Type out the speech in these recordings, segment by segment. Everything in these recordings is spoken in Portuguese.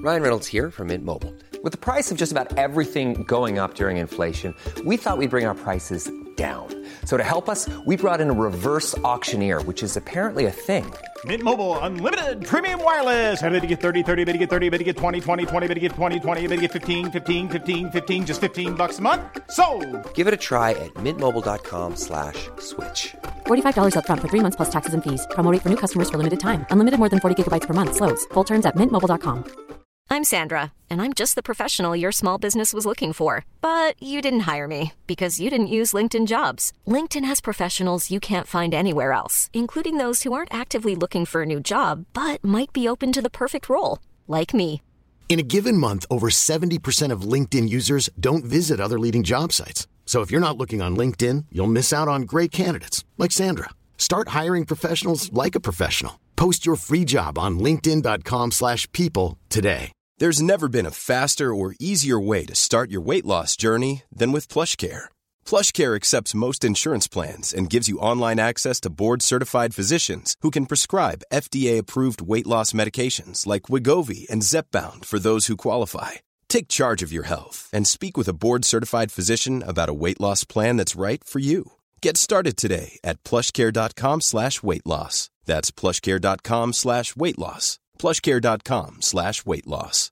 Ryan Reynolds here from Mint Mobile. With the price of just about everything going up during inflation, we thought we'd bring our prices down. So to help us, we brought in a reverse auctioneer, which is apparently a thing. Mint Mobile Unlimited Premium Wireless. How to get 30, 30, bit to get 30, bit to get 20, 20, 20, bit to get 20, 20, bit to get 15, 15, 15, 15, just $15 a month? Sold! Give it a try at mintmobile.com/switch. $45 up front for 3 months plus taxes and fees. Promo rate for new customers for limited time. Unlimited more than 40 gigabytes per month. Slows full terms at mintmobile.com. I'm Sandra, and I'm just the professional your small business was looking for. But you didn't hire me because you didn't use LinkedIn Jobs. LinkedIn has professionals you can't find anywhere else, including those who aren't actively looking for a new job, but might be open to the perfect role, like me. In a given month, over 70% of LinkedIn users don't visit other leading job sites. So if you're not looking on LinkedIn, you'll miss out on great candidates like Sandra. Start hiring professionals like a professional. Post your free job on linkedin.com/people today. There's never been a faster or easier way to start your weight loss journey than with PlushCare. PlushCare accepts most insurance plans and gives you online access to board-certified physicians who can prescribe FDA-approved weight loss medications like Wegovy and Zepbound for those who qualify. Take charge of your health and speak with a board-certified physician about a weight loss plan that's right for you. Get started today at plushcare.com/weight loss. That's plushcare.com/weight loss. plushcare.com/weight loss.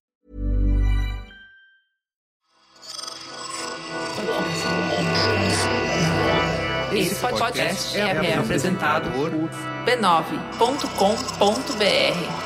Esse podcast é apresentado por b9.com.br.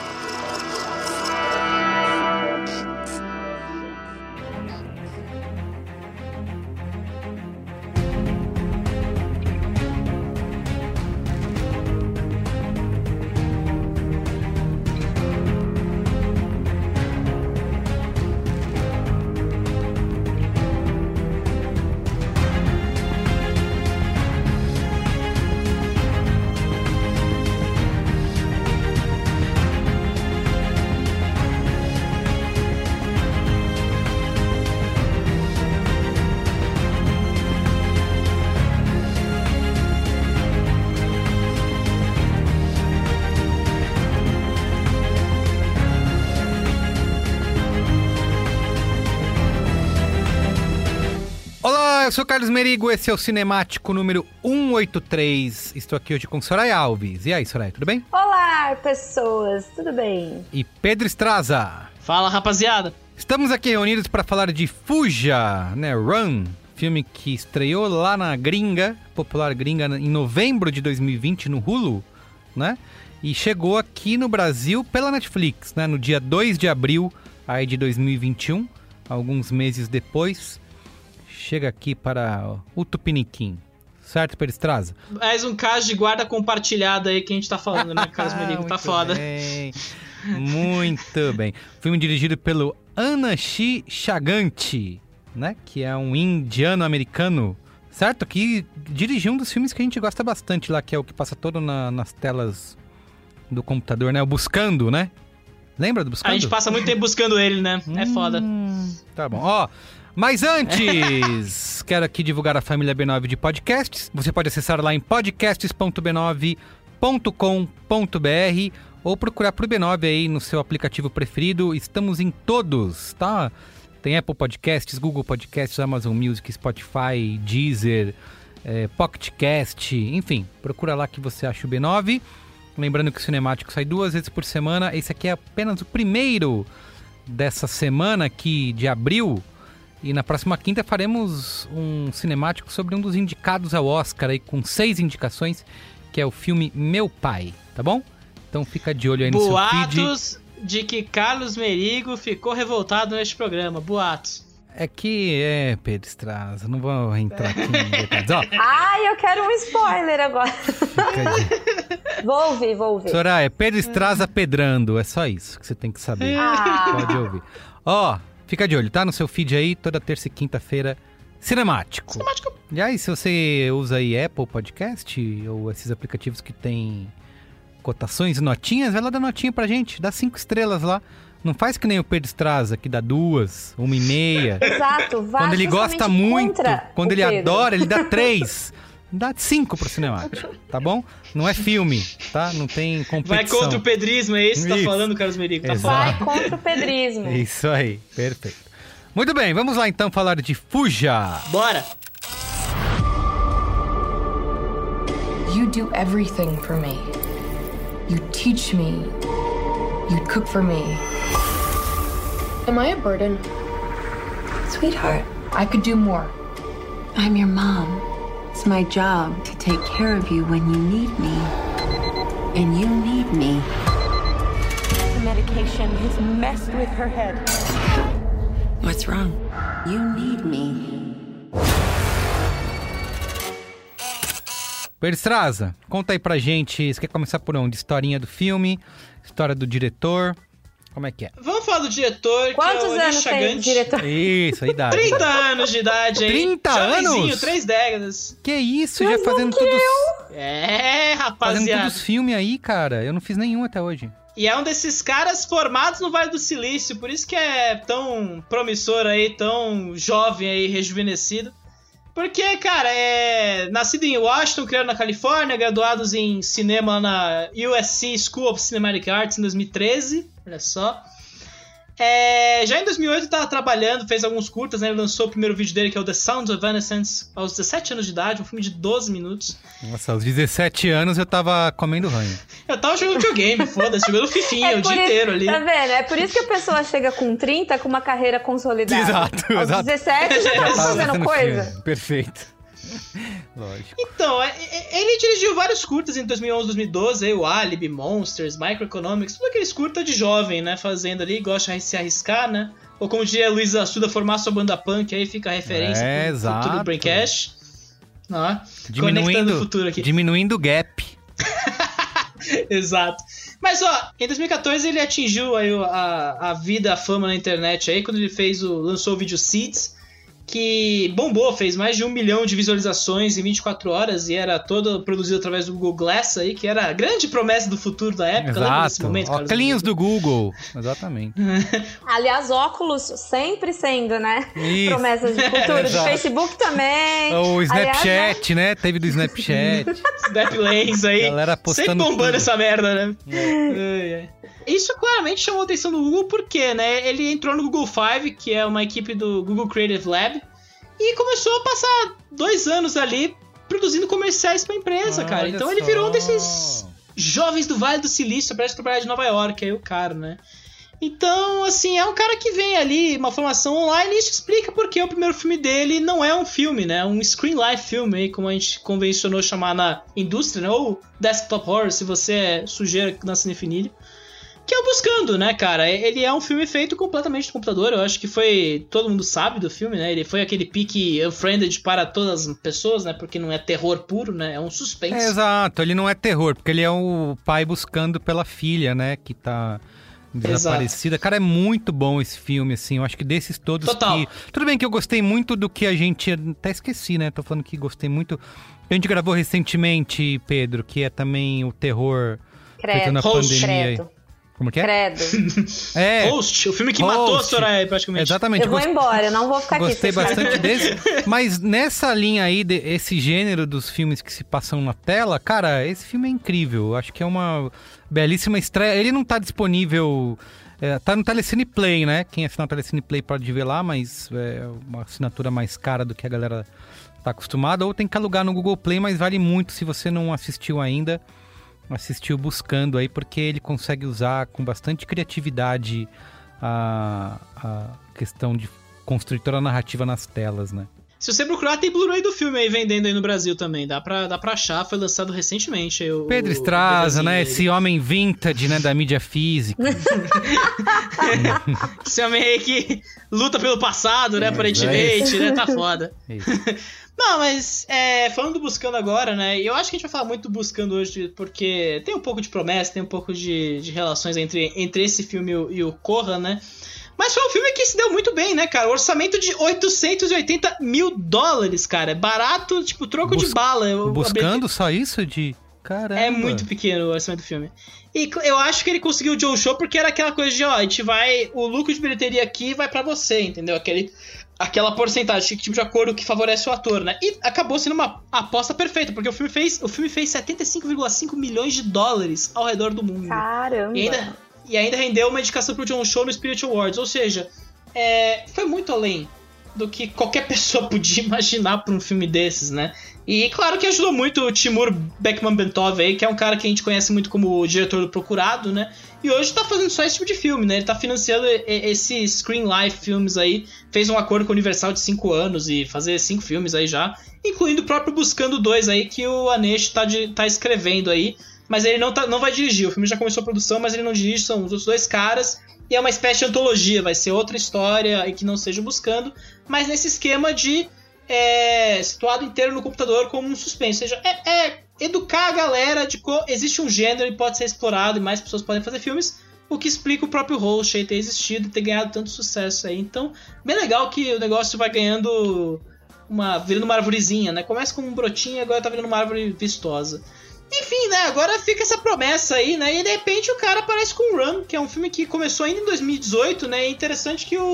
Eu sou o Carlos Merigo, esse é o Cinemático número 183. Estou aqui hoje com Soraya Alves. E aí, Soraya, tudo bem? Olá, pessoas, tudo bem? E Pedro Estraza. Fala, rapaziada. Estamos aqui reunidos para falar de Fuja, né? Run, filme que estreou lá na gringa, popular gringa, em novembro de 2020 no Hulu, né? E chegou aqui no Brasil pela Netflix, né? No dia 2 de abril aí de 2021, alguns meses depois. Chega aqui para o Tupiniquim. Certo, Pedro Estraza? Mais um caso de guarda compartilhada aí que a gente tá falando, né? Carlos Merigo tá foda. Bem. Muito bem. Filme dirigido pelo Anashi Chaganty, né? Que é um indiano-americano, certo? Que dirigiu um dos filmes que a gente gosta bastante lá, que é o que passa todo nas telas do computador, né? O Buscando, né? Lembra do Buscando? A gente passa muito tempo buscando ele, né? É foda. Tá bom. Ó... Mas antes, quero aqui divulgar a família B9 de podcasts. Você pode acessar lá em podcasts.b9.com.br ou procurar por B9 aí no seu aplicativo preferido. Estamos em todos, tá? Tem Apple Podcasts, Google Podcasts, Amazon Music, Spotify, Deezer, Pocket Cast, enfim. Procura lá que você acha o B9. Lembrando que o Cinemático sai 2 vezes por semana. Esse aqui é apenas o primeiro dessa semana aqui de abril. E na próxima quinta faremos um cinemático sobre um dos indicados ao Oscar aí, com 6 indicações, que é o filme Meu Pai, tá bom? Então fica de olho aí no seu feed. Boatos de que Carlos Merigo ficou revoltado neste programa, boatos. É que Pedro Estraza, não vou entrar aqui em detalhes. Ó, Ai, eu quero um spoiler agora. Vou ouvir. Soraya, Pedro Estraza pedrando, é só isso que você tem que saber. Pode ouvir. Ó, fica de olho, tá? No seu feed aí, toda terça e quinta-feira, Cinemático. E aí, se você usa aí Apple Podcast ou esses aplicativos que tem cotações e notinhas, vai lá dar notinha pra gente, dá 5 estrelas lá. Não faz que nem o Pedro Estraza, que dá 2, 1,5. Exato, vai. Quando ele gosta muito, quando ele adora, ele dá 3. Dá 5 pro Cinemático, tá bom? Não é filme, tá? Não tem competição. Vai contra o pedrismo, é isso que você tá falando, Carlos Merigo? Tá Vai contra o pedrismo. Isso aí, perfeito. Muito bem, vamos lá então falar de Fuja. Bora! You do everything for me. You teach me. You cook for me. Am I a burden? Sweetheart, I could do more. I'm your mom. It's my job to take care of you when you need me. And you need me. The medication has messed with her head. What's wrong? You need me. Pedro Estraza, conta aí pra gente, você quer começar por onde? Historinha do filme, história do diretor, como é que é? Vamos falar do diretor, Quantos que é o anos tem o diretor? Isso, a idade. 30 anos de idade aí. 30 anos? 3 décadas. Que isso, já fazendo tudo... Rapaziada. Fazendo todos os filmes aí, cara, eu não fiz nenhum até hoje. E é um desses caras formados no Vale do Silício, por isso que é tão promissor aí, tão jovem aí, rejuvenescido. Porque, cara, é nascido em Washington, criado na Califórnia, graduados em cinema na USC School of Cinematic Arts em 2013, olha só. Já em 2008 ele tava trabalhando, fez alguns curtas, né? Ele lançou o primeiro vídeo dele, que é o The Sounds of Innocence, aos 17 anos de idade, um filme de 12 minutos. Nossa, aos 17 anos eu tava comendo ranho. Eu tava jogando videogame, foda-se, jogando fifinha o dia inteiro ali. Tá vendo? É por isso que a pessoa chega com 30 com uma carreira consolidada. Exato, aos exato. 17 já tava fazendo coisa. Filme. Perfeito. Lógico. Então, ele dirigiu vários curtas em 2011, 2012, aí, o Alibi, Monsters, Microeconomics, tudo aqueles curtas de jovem, né, fazendo ali, gosta de se arriscar, né? Ou como diria Luiz Assuda, formar sua banda punk, aí fica a referência pro futuro do Braincast. Conectando o futuro aqui. Diminuindo o gap. Exato. Mas, ó, em 2014 ele atingiu aí a vida, a fama na internet aí, quando ele lançou o vídeo Seeds, que bombou, fez mais de 1 milhão de visualizações em 24 horas e era todo produzido através do Google Glass aí, que era a grande promessa do futuro da época. Exato, óculos do Google, exatamente. Aliás, óculos sempre sendo, né? Isso. Promessas de futuro, do Facebook também. O Snapchat, aliás, né? Teve do Snapchat. Snap Lens aí, galera postando sempre bombando tudo. Essa merda, né? Isso claramente chamou a atenção do Google porque, né, ele entrou no Google Five, que é uma equipe do Google Creative Lab, e começou a passar 2 anos ali produzindo comerciais pra empresa, cara. Então ele virou um desses jovens do Vale do Silício, parece trabalhar de Nova York, aí o cara, né? Então, assim, é um cara que vem ali, uma formação online, e isso explica porque o primeiro filme dele não é um filme, né? É um screen life filme, aí, como a gente convencionou chamar na indústria, né? Ou desktop horror, se você é sujeira na cinefilia. Que é o Buscando, né, cara? Ele é um filme feito completamente no computador. Eu acho que todo mundo sabe do filme, né? Ele foi aquele pique unfriended para todas as pessoas, né? Porque não é terror puro, né? É um suspense. Exato, ele não é terror, porque ele é o pai buscando pela filha, né? Que tá desaparecida. Exato. Cara, é muito bom esse filme, assim. Eu acho que desses todos Total. Tudo bem que eu gostei muito do que a gente... Até esqueci, né? Tô falando que gostei muito... A gente gravou recentemente, Pedro, que é também o terror feito na pandemia aí. Como que é? Credo. Host, o filme que matou a Soraya, praticamente. Exatamente. Eu vou embora, eu não vou ficar aqui. Gostei bastante desse. Mas nessa linha aí, esse gênero dos filmes que se passam na tela, cara, esse filme é incrível. Eu acho que é uma belíssima estreia. Ele não tá disponível... tá no Telecine Play, né? Quem assinar o Telecine Play pode ver lá, mas é uma assinatura mais cara do que a galera tá acostumada. Ou tem que alugar no Google Play, mas vale muito se você não assistiu ainda. Assistiu Buscando aí, porque ele consegue usar com bastante criatividade a questão de construir toda a narrativa nas telas, né? Se você procurar, tem Blu-ray do filme aí vendendo aí no Brasil também. Dá pra achar, foi lançado recentemente. Aí, Pedro Estraza, né? Esse homem vintage, né? Da mídia física. Esse homem aí que luta pelo passado, né? Aparentemente, né? Tá foda. Não, mas falando do Buscando agora, né? Eu acho que a gente vai falar muito do Buscando hoje, porque tem um pouco de promessa, tem um pouco de relações entre esse filme e o Corra, né? Mas foi um filme que se deu muito bem, né, cara? Orçamento de $880 mil, cara. É barato, tipo, troco de bala. Buscando só isso de... Caramba. É muito pequeno o orçamento do filme. E eu acho que ele conseguiu o Joe Show porque era aquela coisa de, ó, a gente vai... O lucro de bilheteria aqui vai pra você, entendeu? aquela porcentagem, tipo de acordo que favorece o ator, né? E acabou sendo uma aposta perfeita, porque o filme fez 75,5 milhões de dólares ao redor do mundo. Caramba! E ainda rendeu uma indicação pro John Cho no Spirit Awards, ou seja, foi muito além do que qualquer pessoa podia imaginar pra um filme desses, né? E claro que ajudou muito o Timur Bekmambetov aí, que é um cara que a gente conhece muito como o diretor do Procurado, né? E hoje tá fazendo só esse tipo de filme, né? Ele tá financiando esses Screen Life filmes aí, fez um acordo com a Universal de 5 anos e fazer 5 filmes aí já, incluindo o próprio Buscando 2 aí, que o Anesh tá escrevendo aí, mas ele não vai dirigir. O filme já começou a produção, mas ele não dirige, são os outros 2 caras, e é uma espécie de antologia, vai ser outra história e que não seja Buscando, mas nesse esquema de situado inteiro no computador como um suspense, ou seja, educar a galera de que existe um gênero e pode ser explorado e mais pessoas podem fazer filmes, o que explica o próprio Host aí ter existido e ter ganhado tanto sucesso aí. Então, bem legal que o negócio vai ganhando virando uma arvorezinha, né? Começa com um brotinho e agora tá virando uma árvore vistosa. Enfim, né, agora fica essa promessa aí, né, e de repente o cara aparece com Run, que é um filme que começou ainda em 2018, né, e é interessante que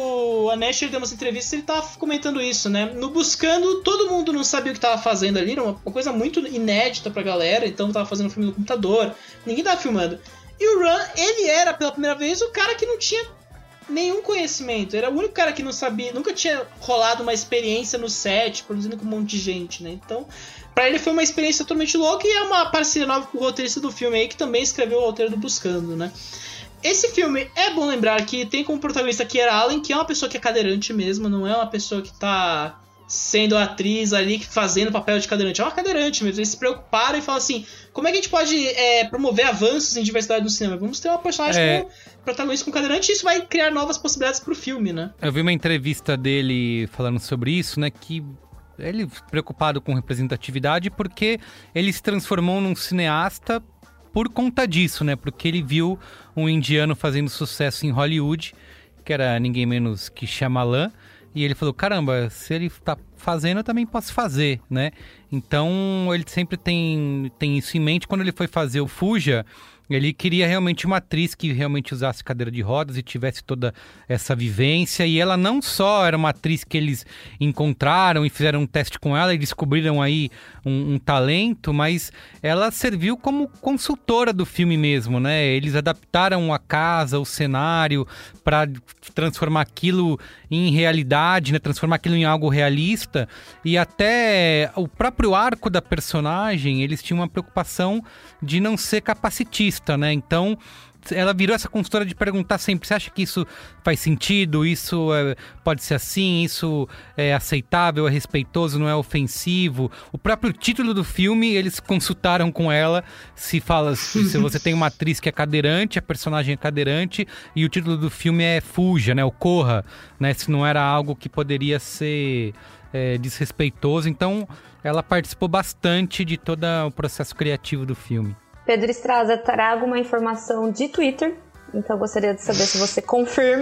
o Anesh deu umas entrevistas e ele tava comentando isso, né, no Buscando, todo mundo não sabia o que tava fazendo ali, era uma coisa muito inédita pra galera, então tava fazendo um filme no computador, ninguém tava filmando, e o Run, ele era, pela primeira vez, o cara que não tinha nenhum conhecimento, era o único cara que não sabia, nunca tinha rolado uma experiência no set, produzindo com um monte de gente, né, então... Pra ele foi uma experiência totalmente louca e é uma parceria nova com o roteirista do filme aí, que também escreveu o roteiro do Buscando, né? Esse filme, é bom lembrar que tem como protagonista Kiera Allen, que é uma pessoa que é cadeirante mesmo, não é uma pessoa que tá sendo atriz ali, fazendo papel de cadeirante. É uma cadeirante mesmo, eles se preocuparam e falam assim, como é que a gente pode promover avanços em diversidade no cinema? Vamos ter uma personagem com protagonista com cadeirante e isso vai criar novas possibilidades pro filme, né? Eu vi uma entrevista dele falando sobre isso, né, que... Ele preocupado com representatividade porque ele se transformou num cineasta por conta disso, né? Porque ele viu um indiano fazendo sucesso em Hollywood, que era ninguém menos que Shyamalan, e ele falou, caramba, se ele tá fazendo, eu também posso fazer, né? Então, ele sempre tem isso em mente. Quando ele foi fazer o Fuja, ele queria realmente uma atriz que realmente usasse cadeira de rodas e tivesse toda essa vivência. E ela não só era uma atriz que eles encontraram e fizeram um teste com ela e descobriram aí um talento, mas ela serviu como consultora do filme mesmo, né? Eles adaptaram a casa, o cenário, para transformar aquilo em realidade, né? Transformar aquilo em algo realista. E até o próprio arco da personagem, eles tinham uma preocupação de não ser capacitista, né? Então, ela virou essa consultora de perguntar sempre, você acha que isso faz sentido? Isso pode ser assim? Isso é aceitável? É respeitoso? Não é ofensivo? O próprio título do filme, eles consultaram com ela se você tem uma atriz que é cadeirante, a personagem é cadeirante, e o título do filme é Fuja, né? O Corra, né? Se não era algo que poderia ser desrespeitoso. Então, ela participou bastante de todo o processo criativo do filme. Pedro Estraza, trago uma informação de Twitter, então gostaria de saber se você confirma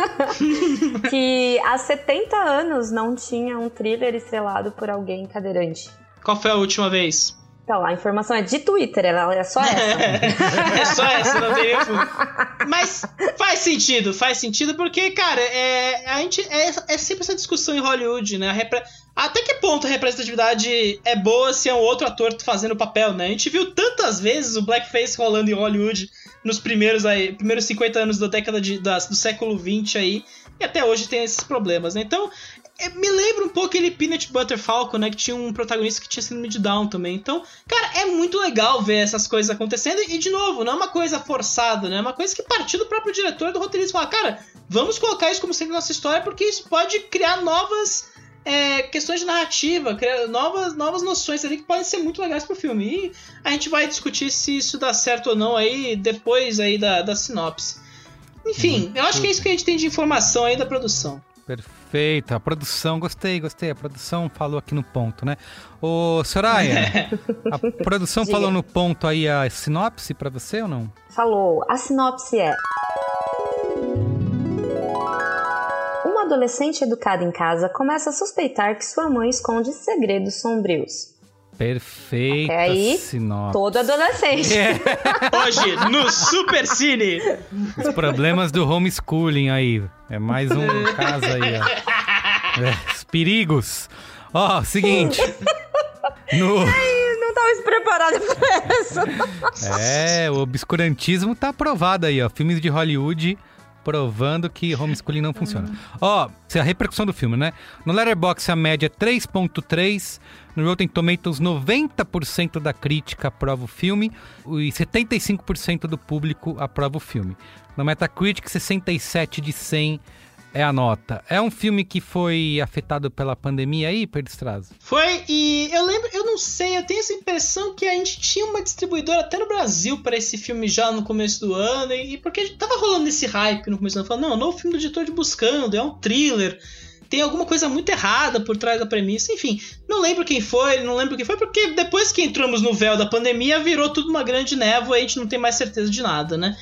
que há 70 anos não tinha um thriller estrelado por alguém cadeirante. Qual foi a última vez? Então, a informação é de Twitter, ela é só essa. É só essa, não tem erro. Mas faz sentido porque, cara, a gente é sempre essa discussão em Hollywood, né? Até que ponto a representatividade é boa se é um outro ator fazendo o papel, né? A gente viu tantas vezes o blackface rolando em Hollywood nos primeiros 50 anos da década do século XX aí, e até hoje tem esses problemas, né? Então, me lembra um pouco aquele Peanut Butter Falcon, né? Que tinha um protagonista que tinha síndrome de Down também. Então, cara, é muito legal ver essas coisas acontecendo. E, de novo, não é uma coisa forçada, né? É uma coisa que partiu do próprio diretor, do roteirista. Falar, cara, vamos colocar isso como sendo nossa história, porque isso pode criar novas questões de narrativa, criar novas noções ali que podem ser muito legais pro filme. E a gente vai discutir se isso dá certo ou não aí depois aí da sinopse. Enfim, eu acho que é isso que a gente tem de informação aí da produção. Perfeito, a produção, gostei, a produção falou aqui no ponto, né? Ô, Soraya, a produção falou no ponto aí a sinopse pra você ou não? Falou, a sinopse é: uma adolescente educada em casa começa a suspeitar que sua mãe esconde segredos sombrios. Perfeita aí, sinopse. Todo adolescente. Hoje, no Super Cine. Os problemas do homeschooling aí. É mais um caso aí, ó. Os perigos. Ó, seguinte. Ai, não tava preparado pra isso. O obscurantismo tá aprovado aí, ó. Filmes de Hollywood provando que homeschooling não funciona. Ó, a repercussão do filme, né? No Letterboxd a média é 3.3, no Rotten Tomatoes 90% da crítica aprova o filme e 75% do público aprova o filme. No Metacritic 67 de 100 é a nota. É um filme que foi afetado pela pandemia aí, Pedro Strazzo? Foi, e eu não sei, eu tenho essa impressão que a gente tinha uma distribuidora até no Brasil para esse filme já no começo do ano, e porque tava rolando esse hype no começo do ano, falando, não, novo filme do diretor de Buscando, é um thriller, tem alguma coisa muito errada por trás da premissa, enfim, não lembro quem foi, porque depois que entramos no véu da pandemia, virou tudo uma grande névoa e a gente não tem mais certeza de nada, né?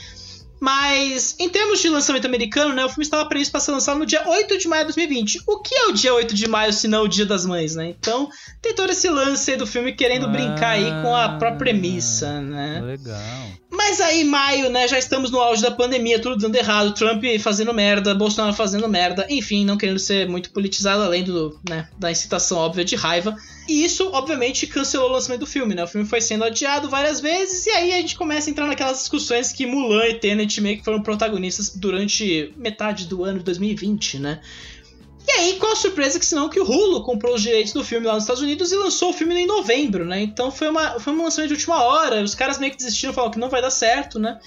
Mas, em termos de lançamento americano, né, o filme estava previsto para ser lançado no dia 8 de maio de 2020. O que é o dia 8 de maio, se não o Dia das Mães, né? Então, tem todo esse lance aí do filme querendo brincar aí com a própria premissa, né? Legal. Mas aí, maio, né, já estamos no auge da pandemia, tudo dando errado, Trump fazendo merda, Bolsonaro fazendo merda, enfim, não querendo ser muito politizado, além da incitação óbvia de raiva. E isso, obviamente, cancelou o lançamento do filme, né? O filme foi sendo adiado várias vezes, e aí a gente começa a entrar naquelas discussões que Mulan e Tenet meio que foram protagonistas durante metade do ano de 2020, né? E aí, qual a surpresa que senão que o Hulu comprou os direitos do filme lá nos Estados Unidos e lançou o filme em novembro, né? Então foi um lançamento de última hora, os caras meio que desistiram, falaram que não vai dar certo, né?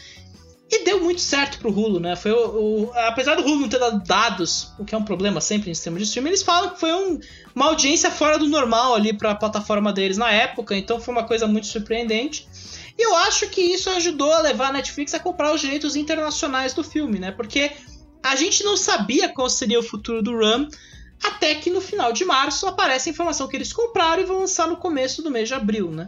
E deu muito certo pro Hulu, né? Foi apesar do Hulu não ter dado dados, o que é um problema sempre em sistemas de streaming, eles falam que foi uma audiência fora do normal ali pra plataforma deles na época, então foi uma coisa muito surpreendente. E eu acho que isso ajudou a levar a Netflix a comprar os direitos internacionais do filme, né? Porque a gente não sabia qual seria o futuro do Rum, até que no final de março aparece a informação que eles compraram e vão lançar no começo do mês de abril, né?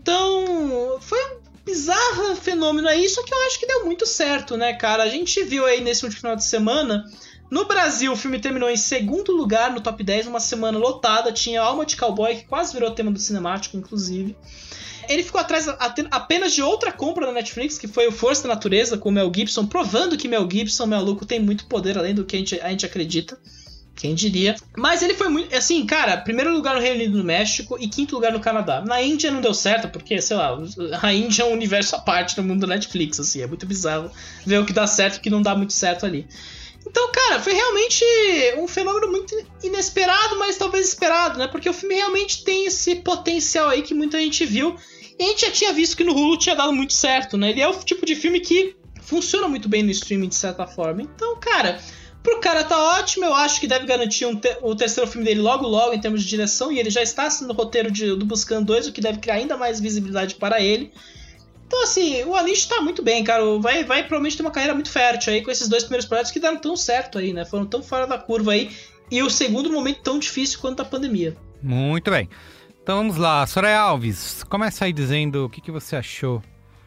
Então, foi um bizarro fenômeno aí, só que eu acho que deu muito certo, né, cara? A gente viu aí nesse último final de semana, no Brasil o filme terminou em segundo lugar no top 10, uma semana lotada, tinha Alma de Cowboy, que quase virou tema do cinemático, inclusive. Ele ficou atrás apenas de outra compra da Netflix, que foi o Força da Natureza, com o Mel Gibson, provando que Mel Gibson, maluco, tem muito poder além do que a gente acredita. Quem diria? Mas ele foi muito... Assim, cara, primeiro lugar no Reino Unido e no México e quinto lugar no Canadá. Na Índia não deu certo, porque, sei lá, a Índia é um universo à parte no mundo da Netflix, assim. É muito bizarro ver o que dá certo e o que não dá muito certo ali. Então, cara, foi realmente um fenômeno muito inesperado, mas talvez esperado, né? Porque o filme realmente tem esse potencial aí que muita gente viu. E a gente já tinha visto que no Hulu tinha dado muito certo, né? Ele é o tipo de filme que funciona muito bem no streaming, de certa forma. Então, cara, pro cara tá ótimo. Eu acho que deve garantir o terceiro filme dele logo, em termos de direção. E ele já está no roteiro do Buscando 2, o que deve criar ainda mais visibilidade para ele. Então, assim, o Anish tá muito bem, cara. Vai provavelmente ter uma carreira muito fértil aí com esses dois primeiros projetos que deram tão certo aí, né? Foram tão fora da curva aí. E o segundo momento tão difícil quanto a pandemia. Muito bem. Então vamos lá. Soraya Alves, começa aí dizendo o que você achou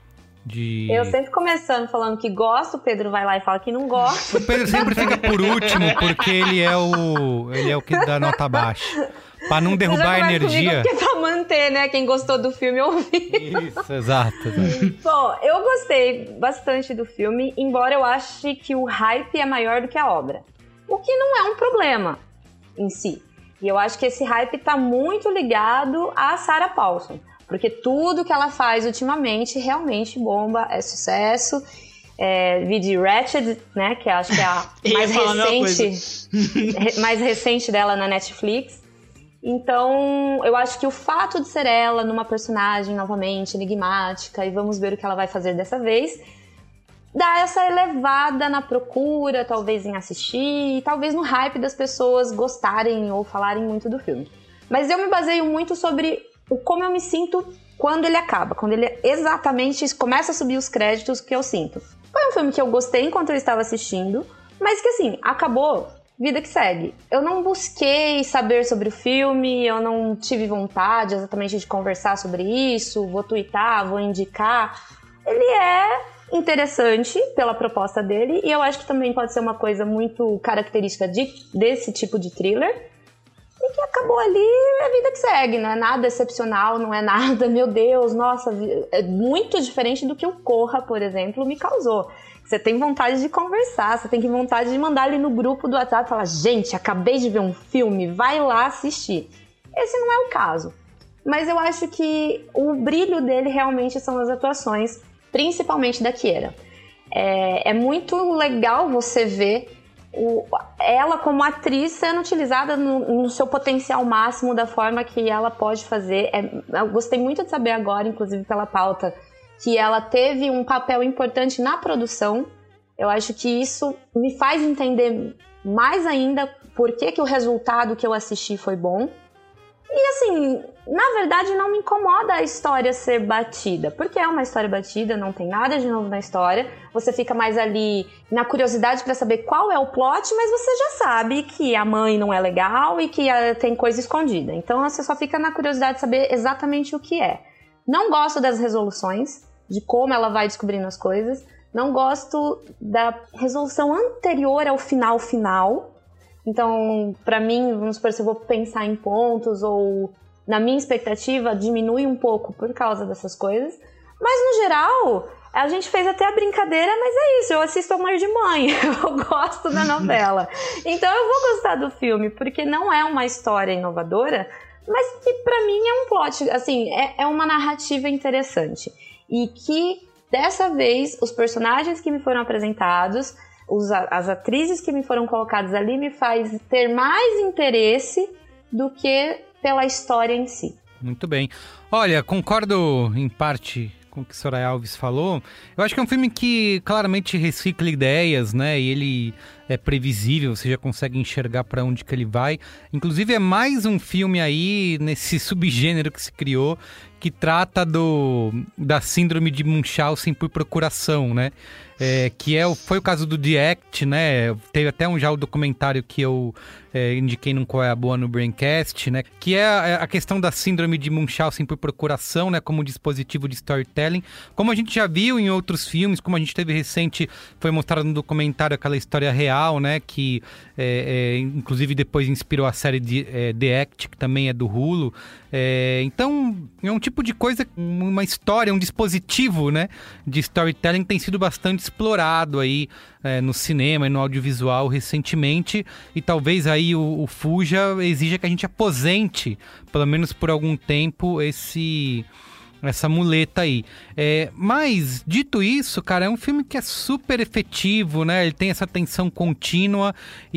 de... Eu sempre começando falando que gosto, o Pedro vai lá e fala que não gosta. O Pedro sempre fica por último, porque ele é o que dá nota baixa. Pra não derrubar a energia. Porque é pra manter, né? Quem gostou do filme ouvir. Isso, exato. Bom, eu gostei bastante do filme, embora eu ache que o hype é maior do que a obra. O que não é um problema em si. E eu acho que esse hype tá muito ligado a Sarah Paulson. Porque tudo que ela faz ultimamente realmente bomba, é sucesso. Vídeo Ratched, né? Que acho que é a mais recente dela na Netflix. Então, eu acho que o fato de ser ela numa personagem novamente enigmática, e vamos ver o que ela vai fazer dessa vez, dá essa elevada na procura, talvez em assistir, e talvez no hype das pessoas gostarem ou falarem muito do filme. Mas eu me baseio muito sobre como eu me sinto quando ele acaba, quando ele exatamente começa a subir os créditos, que eu sinto. Foi um filme que eu gostei enquanto eu estava assistindo, mas que assim, acabou... Vida que segue. Eu não busquei saber sobre o filme, eu não tive vontade exatamente de conversar sobre isso, vou twittar, vou indicar. Ele é interessante pela proposta dele e eu acho que também pode ser uma coisa muito característica desse tipo de thriller. E que acabou ali, é vida que segue, não é nada excepcional, não é nada, meu Deus, nossa, é muito diferente do que o Corra, por exemplo, me causou. Você tem vontade de conversar, você tem vontade de mandar ali no grupo do WhatsApp e falar: gente, acabei de ver um filme, vai lá assistir. Esse não é o caso. Mas eu acho que o brilho dele realmente são as atuações, principalmente da Quiara. É muito legal você ver ela como atriz sendo utilizada no seu potencial máximo, da forma que ela pode fazer. Eu gostei muito de saber agora, inclusive pela pauta, que ela teve um papel importante na produção. Eu acho que isso me faz entender mais ainda por que o resultado que eu assisti foi bom. E assim, na verdade não me incomoda a história ser batida, porque é uma história batida, não tem nada de novo na história. Você fica mais ali na curiosidade para saber qual é o plot, mas você já sabe que a mãe não é legal e que tem coisa escondida. Então você só fica na curiosidade de saber exatamente o que é. Não gosto das resoluções, de como ela vai descobrindo as coisas. Não gosto da resolução anterior ao final. Então, pra mim, vamos supor, se eu vou pensar em pontos ou na minha expectativa, diminui um pouco por causa dessas coisas. Mas, no geral, a gente fez até a brincadeira, mas é isso, eu assisto Amor de Mãe, eu gosto da novela. Então, eu vou gostar do filme, porque não é uma história inovadora, mas que pra mim é um plot, assim, é uma narrativa interessante. E que, dessa vez, os personagens que me foram apresentados, as atrizes que me foram colocadas ali, me faz ter mais interesse do que pela história em si. Muito bem. Olha, concordo em parte com o que a Soraya Alves falou. Eu acho que é um filme que claramente recicla ideias, né? E ele é previsível, você já consegue enxergar para onde que ele vai. Inclusive é mais um filme aí nesse subgênero que se criou, que trata da síndrome de Munchausen por procuração, né? Foi o caso do The Act, né? Teve até já o documentário que eu indiquei no Qual é a Boa no Braincast, né? Que é a questão da síndrome de Munchausen por procuração, né? Como dispositivo de storytelling. Como a gente já viu em outros filmes, como a gente teve recente, foi mostrado no documentário aquela história real, né? Que inclusive depois inspirou a série The Act, que também é do Hulu. Então, é um tipo de coisa, uma história, um dispositivo, né? De storytelling que tem sido bastante explorado aí no cinema e no audiovisual recentemente, e talvez aí o Fuja exija que a gente aposente, pelo menos por algum tempo, essa muleta aí. Mas, dito isso, cara, é um filme que é super efetivo, né? Ele tem essa tensão contínua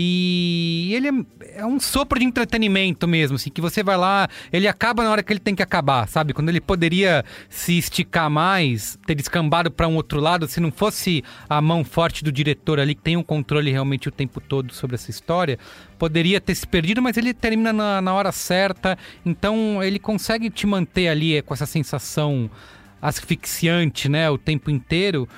e ele é um sopro de entretenimento mesmo, assim, que você vai lá, ele acaba na hora que ele tem que acabar, sabe? Quando ele poderia se esticar mais, ter descambado para um outro lado, se não fosse a mão forte do diretor ali, que tem um controle realmente o tempo todo sobre essa história, poderia ter se perdido, mas ele termina na hora certa. Então ele consegue te manter ali com essa sensação asfixiante, né, o tempo inteiro.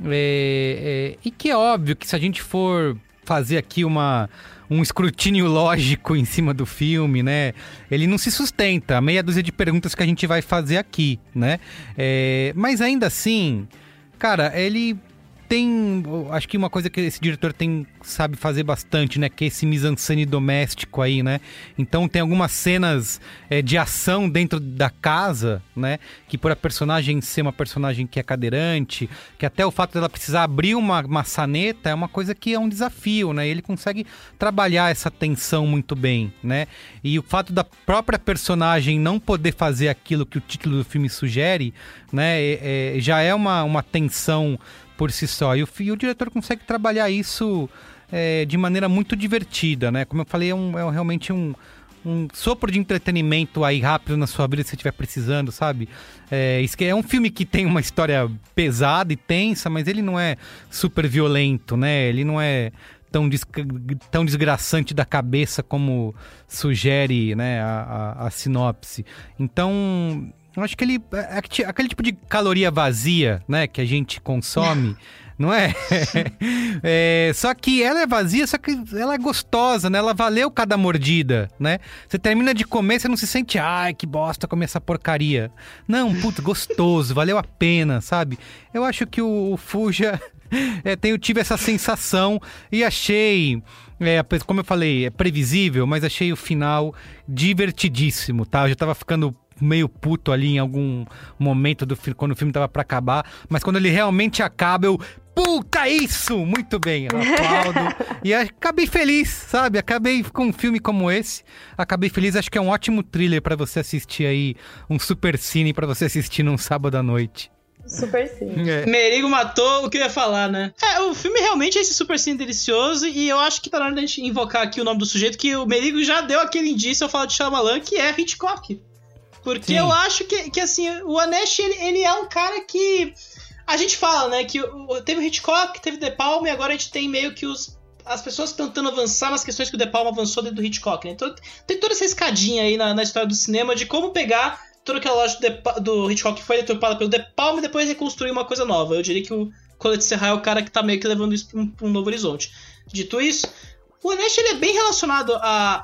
E que é óbvio que se a gente for fazer aqui um escrutínio lógico em cima do filme, né, ele não se sustenta. Meia dúzia de perguntas que a gente vai fazer aqui, né? Mas ainda assim, cara, ele tem, acho que uma coisa que esse diretor sabe fazer bastante, né? Que é esse mise-en-scène doméstico aí, né? Então tem algumas cenas de ação dentro da casa, né? Que por a personagem ser uma personagem que é cadeirante, que até o fato dela precisar abrir uma maçaneta é uma coisa que é um desafio, né? E ele consegue trabalhar essa tensão muito bem, né? E o fato da própria personagem não poder fazer aquilo que o título do filme sugere, né? Já é uma tensão por si só. E o diretor consegue trabalhar isso de maneira muito divertida, né? Como eu falei, é realmente um sopro de entretenimento aí rápido na sua vida, se você estiver precisando, sabe? É um filme que tem uma história pesada e tensa, mas ele não é super violento, né? Ele não é tão desgraçante da cabeça como sugere, né, a sinopse. Então, eu acho que ele aquele tipo de caloria vazia, né, que a gente consome, não é? Só que ela é vazia, só que ela é gostosa, né? Ela valeu cada mordida, né? Você termina de comer, você não se sente, ai, que bosta comer essa porcaria. Não, putz, gostoso, valeu a pena, sabe? Eu acho que o Fuja... eu tive essa sensação e achei, como eu falei, é previsível, mas achei o final divertidíssimo, tá? Eu já tava ficando meio puto ali em algum momento quando o filme tava pra acabar, mas quando ele realmente acaba, eu Puta, isso! Muito bem, eu aplaudo. E acabei feliz, sabe? Acabei com um filme como esse. Acabei feliz, acho que é um ótimo thriller pra você assistir aí. Um super cine pra você assistir num sábado à noite. Super cine. Merigo matou o que eu ia falar, né? O filme realmente é esse super cine delicioso. E eu acho que tá na hora da gente invocar aqui o nome do sujeito, que o Merigo já deu aquele indício ao falar de Shyamalan, que é Hitchcock. Porque Sim. Eu acho que assim, o Anesh, ele é um cara que... A gente fala, né, que teve o Hitchcock, teve o De Palma, e agora a gente tem meio que as pessoas tentando avançar nas questões que o De Palma avançou dentro do Hitchcock, né? Então tem toda essa escadinha aí na história do cinema de como pegar toda aquela lógica do Hitchcock que foi deturpada pelo De Palma e depois reconstruir uma coisa nova. Eu diria que o Colette Serra é o cara que tá meio que levando isso pra um novo horizonte. Dito isso, o Anesh, ele é bem relacionado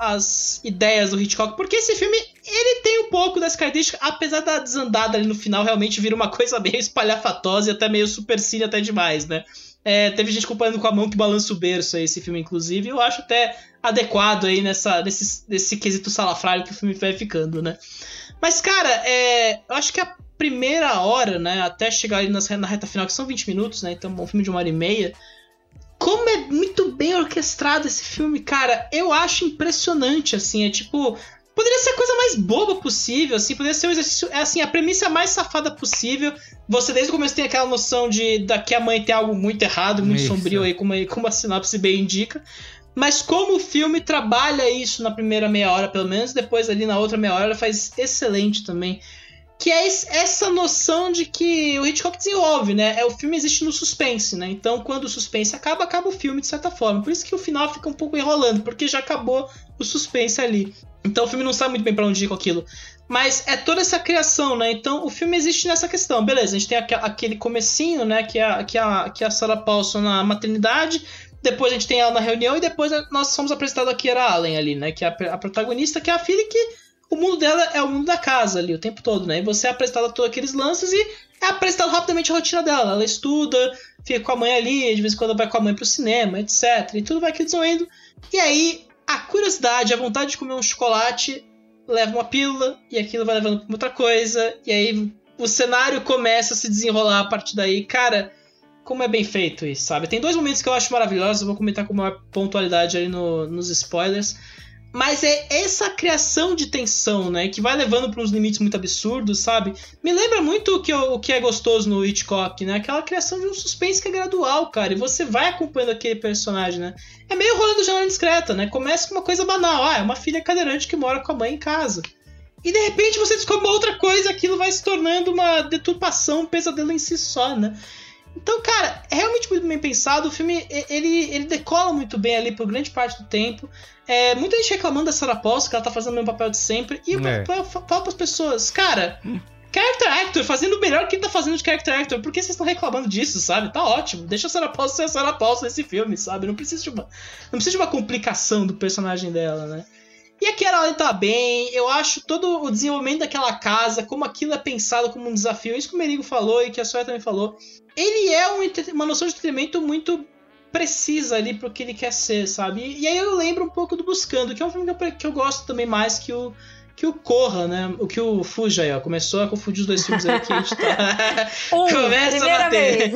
às ideias do Hitchcock, porque esse filme, ele tem um pouco dessa característica, apesar da desandada ali no final, realmente vira uma coisa meio espalhafatosa e até meio super cine até demais, né? Teve gente comparando com A Mão que Balança o Berço aí, esse filme, inclusive, eu acho até adequado aí nesse quesito salafrário que o filme vai ficando, né? Mas, cara, eu acho que a primeira hora, né, até chegar ali na reta final, que são 20 minutos, né, então um filme de 1h30, como é muito bem orquestrado esse filme, cara, eu acho impressionante, assim, poderia ser a coisa mais boba possível, assim, poderia ser um exercício, assim, a premissa mais safada possível, você desde o começo tem aquela noção de que a mãe tem algo muito errado, muito sombrio aí, como a sinopse bem indica, mas como o filme trabalha isso na primeira meia hora, pelo menos, depois ali na outra meia hora, ela faz excelente também. Que é essa noção de que o Hitchcock desenvolve, né? O filme existe no suspense, né? Então, quando o suspense acaba o filme, de certa forma. Por isso que o final fica um pouco enrolando, porque já acabou o suspense ali. Então, o filme não sabe muito bem pra onde ir com aquilo. Mas é toda essa criação, né? Então, o filme existe nessa questão. Beleza, a gente tem aquele comecinho, né? Que é a Sarah Paulson na maternidade. Depois a gente tem ela na reunião. E depois nós somos apresentados a Kiera Allen ali, né? Que é a protagonista, que é a filha que... O mundo dela é o mundo da casa ali, o tempo todo, né? E você é apresentado a todos aqueles lances e é apresentado rapidamente a rotina dela. Ela estuda, fica com a mãe ali, de vez em quando vai com a mãe pro cinema, etc. E tudo vai aqui desenvolvendo. E aí, a curiosidade, a vontade de comer um chocolate leva uma pílula e aquilo vai levando pra outra coisa. E aí, o cenário começa a se desenrolar a partir daí. Cara, como é bem feito isso, sabe? Tem 2 momentos que eu acho maravilhosos, eu vou comentar com maior pontualidade ali nos spoilers. Mas é essa criação de tensão, né? Que vai levando para uns limites muito absurdos, sabe? Me lembra muito o que é gostoso no Hitchcock, né? Aquela criação de um suspense que é gradual, cara. E você vai acompanhando aquele personagem, né? É meio o rolê do Janela Indiscreta, né? Começa com uma coisa banal. É uma filha cadeirante que mora com a mãe em casa. E de repente você descobre uma outra coisa, aquilo vai se tornando uma deturpação, um pesadelo em si só, né? Então, cara, é realmente muito bem pensado. O filme, ele decola muito bem ali por grande parte do tempo. Muita gente reclamando da Sarah Paulson, que ela tá fazendo o mesmo papel de sempre. E eu falo pras pessoas, cara, character actor, fazendo o melhor que ele tá fazendo de character actor. Por que vocês estão reclamando disso, sabe? Tá ótimo. Deixa a Sarah Paulson ser a Sarah Paulson nesse filme, sabe? Não precisa de uma complicação do personagem dela, né? E a Kiera Allen tá bem, eu acho todo o desenvolvimento daquela casa, como aquilo é pensado como um desafio, isso que o Merigo falou e que a Sônia também falou, ele é uma noção de entretenimento muito precisa ali pro que ele quer ser, sabe? E aí eu lembro um pouco do Buscando, que é um filme que eu gosto também mais que o Corra, né? O que o Fuja aí, ó. Começou a confundir os 2 filmes aí que a gente tá... Começa a bater.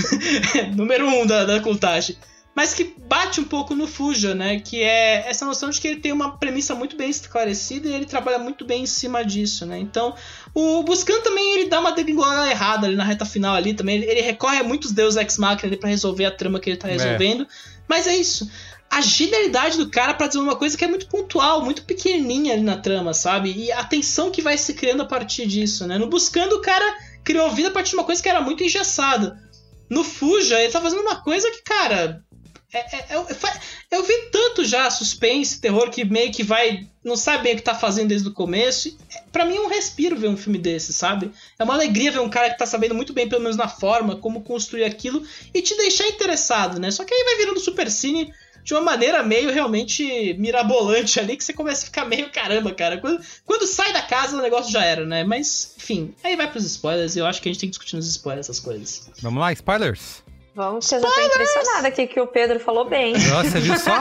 Número 1 da contagem. Mas que bate um pouco no Fuja, né? Que é essa noção de que ele tem uma premissa muito bem esclarecida e ele trabalha muito bem em cima disso, né? Então, o Buscando também, ele dá uma degringolada errada ali na reta final ali também. Ele recorre a muitos Deus Ex Machina ali pra resolver a trama que ele tá resolvendo. Mas é isso. A genialidade do cara pra dizer uma coisa que é muito pontual, muito pequenininha ali na trama, sabe? E a tensão que vai se criando a partir disso, né? No Buscando, o cara criou vida a partir de uma coisa que era muito engessada. No Fuja, ele tá fazendo uma coisa que, cara... Eu vi tanto já suspense, terror, que meio que não sabe bem o que tá fazendo desde o começo. Pra mim é um respiro ver um filme desse, sabe? É uma alegria ver um cara que tá sabendo muito bem, pelo menos na forma, como construir aquilo e te deixar interessado, né? Só que aí vai virando super cine de uma maneira meio realmente mirabolante ali, que você começa a ficar meio caramba, cara. Quando sai da casa o negócio já era, né? Mas, enfim, aí vai pros spoilers e eu acho que a gente tem que discutir nos spoilers essas coisas. Vamos lá, spoilers? Vamos, que eu já tô impressionada aqui que o Pedro falou bem. Nossa, viu só?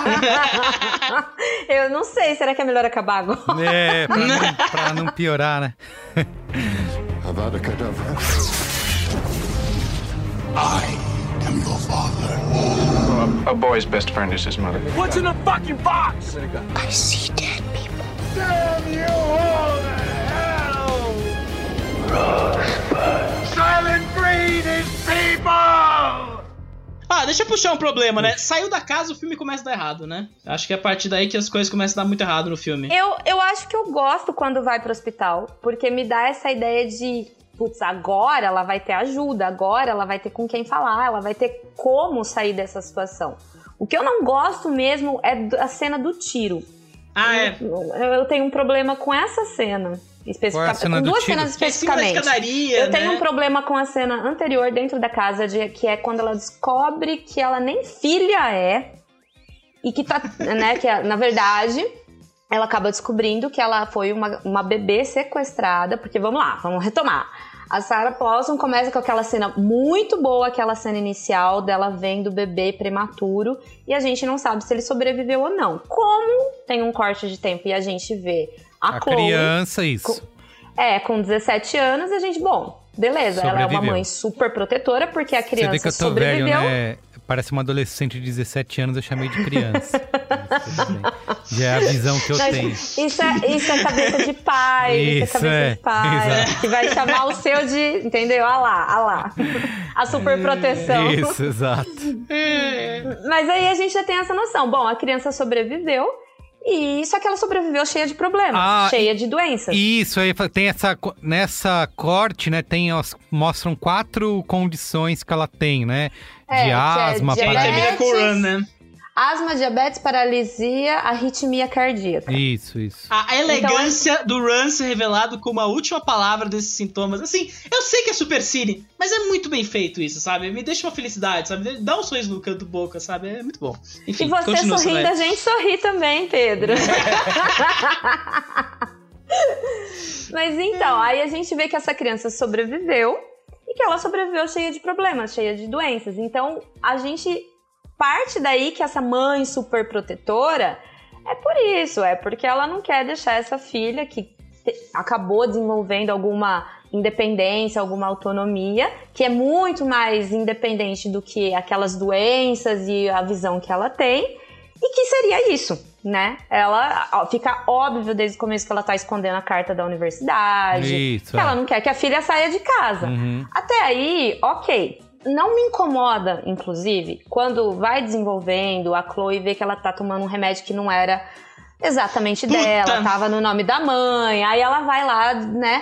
Eu não sei, será que é melhor acabar agora? Pra não piorar, né? I am your father. A boy's best friend is his mother. What's in the fucking box? I see dead people. Damn you all to hell! Rosebud. Silent Breed is people! Deixa eu puxar um problema, né? Saiu da casa, o filme começa a dar errado, né? Acho que é a partir daí que as coisas começam a dar muito errado no filme. Eu acho que eu gosto quando vai pro hospital, porque me dá essa ideia de... Putz, agora ela vai ter ajuda, agora ela vai ter com quem falar, ela vai ter como sair dessa situação. O que eu não gosto mesmo é a cena do tiro. Eu tenho um problema com essa cena. Com duas cenas especificamente. Eu tenho um problema com a cena anterior dentro da casa, que é quando ela descobre que ela nem filha é, e que tá, né, que na verdade... Ela acaba descobrindo que ela foi uma bebê sequestrada, porque vamos retomar. A Sarah Paulson começa com aquela cena muito boa, aquela cena inicial dela vendo o bebê prematuro, e a gente não sabe se ele sobreviveu ou não. Como tem um corte de tempo e a gente vê a Chloe, criança, isso. Com 17 anos, a gente, beleza, sobreviveu. Ela é uma mãe super protetora, porque a criança Você vê que eu tô sobreviveu. Velho, né? Parece uma adolescente de 17 anos, eu chamei de criança. Já é a visão que eu tenho. Isso é cabeça de pai. Isso é cabeça de pai. Exato. Que vai chamar o seu de... Entendeu? Lá. A super proteção. Isso, exato. Mas aí a gente já tem essa noção. Bom, a criança sobreviveu. Só que ela sobreviveu cheia de problemas, cheia de doenças. Isso, aí tem nessa corte, né, mostram 4 condições que ela tem, né? De asma, asma, diabetes, paralisia, arritmia cardíaca. Isso. A elegância do Ran ser revelado como a última palavra desses sintomas. Assim, eu sei que é super cine, mas é muito bem feito isso, sabe? Me deixa uma felicidade, sabe? Dá um sorriso no canto da boca, sabe? É muito bom. Enfim, e você sorrindo, a gente sorri também, Pedro. Mas então, aí a gente vê que essa criança sobreviveu e que ela sobreviveu cheia de problemas, cheia de doenças. Então, a gente parte daí que essa mãe super protetora é por isso, é porque ela não quer deixar essa filha que acabou desenvolvendo alguma independência, alguma autonomia, que é muito mais independente do que aquelas doenças e a visão que ela tem, e que seria isso, né? Ela fica óbvio desde o começo que ela tá escondendo a carta da universidade, que ela não quer que a filha saia de casa. Até aí, ok. Não me incomoda, inclusive, quando vai desenvolvendo, a Chloe vê que ela tá tomando um remédio que não era exatamente dela, tava no nome da mãe, aí ela vai lá, né,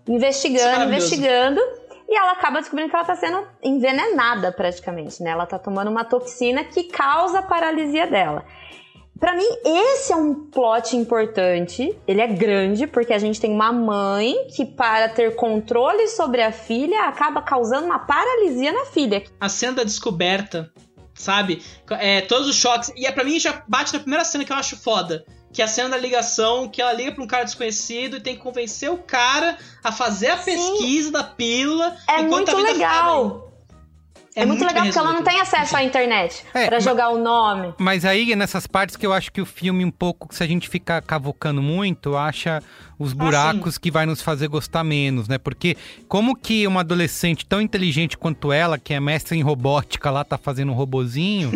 investigando, e ela acaba descobrindo que ela tá sendo envenenada praticamente, né? Ela tá tomando uma toxina que causa a paralisia dela. Pra mim, esse é um plot importante, ele é grande, porque a gente tem uma mãe que, para ter controle sobre a filha, acaba causando uma paralisia na filha. A cena da descoberta, sabe? Todos os choques, e pra mim já bate na primeira cena que eu acho foda, que é a cena da ligação, que ela liga pra um cara desconhecido e tem que convencer o cara a fazer a pesquisa da pílula. É muito legal. É muito legal porque ela não tem acesso à internet pra jogar o nome. Mas aí, nessas partes que eu acho que o filme um pouco, se a gente ficar cavocando muito, acha os buracos que vai nos fazer gostar menos, né? Porque como que uma adolescente tão inteligente quanto ela, que é mestre em robótica, lá tá fazendo um robozinho,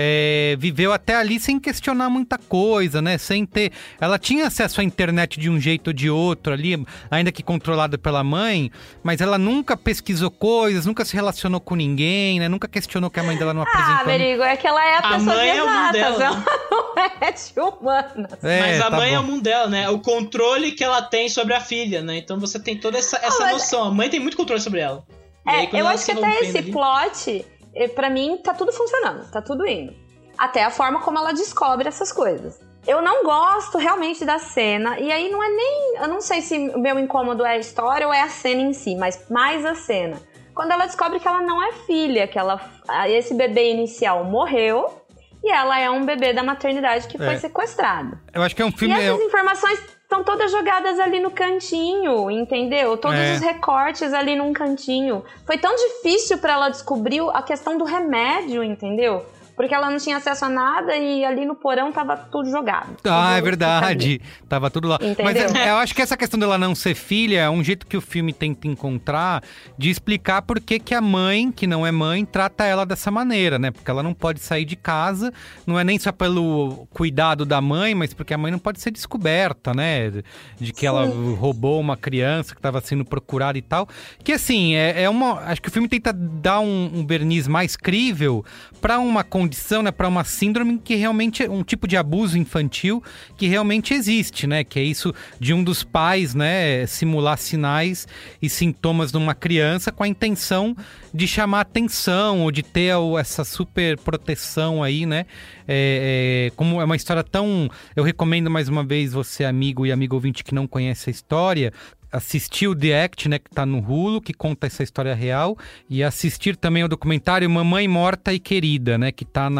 viveu até ali sem questionar muita coisa, né? Sem ter... Ela tinha acesso à internet de um jeito ou de outro ali, ainda que controlada pela mãe, mas ela nunca pesquisou coisas, nunca se relacionou com ninguém, né? Nunca questionou que a mãe dela não apresentou... Merigo, é que ela é a pessoa de exatas, dela, ela não é de humanas. Mas a mãe é o mundo dela, né? O controle que ela tem sobre a filha, né? Então você tem toda essa noção. A mãe tem muito controle sobre ela. Eu acho que até esse plot, pra mim, tá tudo funcionando, tá tudo indo. Até a forma como ela descobre essas coisas. Eu não gosto realmente da cena, e aí não é nem... Eu não sei se o meu incômodo é a história ou é a cena em si, mas mais a cena. Quando ela descobre que ela não é filha, que esse bebê inicial morreu, e ela é um bebê da maternidade que foi sequestrado. Eu acho que é um filme... E essas informações estão todas jogadas ali no cantinho, entendeu? Todos os recortes ali num cantinho. Foi tão difícil pra ela descobrir a questão do remédio, entendeu? Porque ela não tinha acesso a nada e ali no porão tava tudo jogado. É verdade. Tava tudo lá. Entendeu? Mas eu acho que essa questão dela não ser filha é um jeito que o filme tenta encontrar de explicar por que a mãe, que não é mãe, trata ela dessa maneira, né? Porque ela não pode sair de casa, não é nem só pelo cuidado da mãe, mas porque a mãe não pode ser descoberta, né? De que ela roubou uma criança que estava sendo procurada e tal. Que assim, acho que o filme tenta dar um verniz mais crível para uma condição, né, para uma síndrome que realmente é um tipo de abuso infantil que realmente existe, né, que é isso de um dos pais, né, simular sinais e sintomas numa criança com a intenção de chamar atenção ou de ter essa super proteção aí, né, como é uma história tão... Eu recomendo mais uma vez você, amigo e amigo ouvinte que não conhece a história, assistir o The Act, né, que tá no Hulu, que conta essa história real, e assistir também o documentário Mamãe Morta e Querida, né, que tá